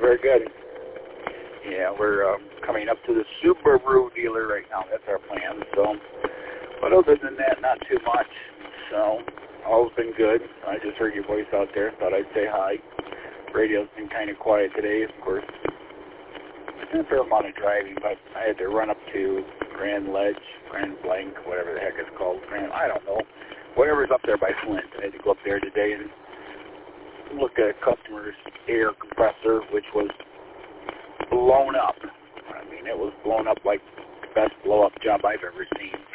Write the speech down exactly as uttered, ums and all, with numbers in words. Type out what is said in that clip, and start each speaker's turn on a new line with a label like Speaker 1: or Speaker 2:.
Speaker 1: very good. Yeah, we're um, coming up to the Subaru dealer right now. That's our plan. So, but other than that, not too much. So, all's been good. I just heard your voice out there. Thought I'd say hi. Radio's been kind of quiet today, of course. A fair amount of driving, but I had to run up to Grand Ledge, Grand Blank, whatever the heck it's called. Grand, I don't know. Whatever's up there by Flint. I had to go up there today and look at a customer's air compressor, which was blown up. I mean, it was blown up like the best blow-up job I've ever seen.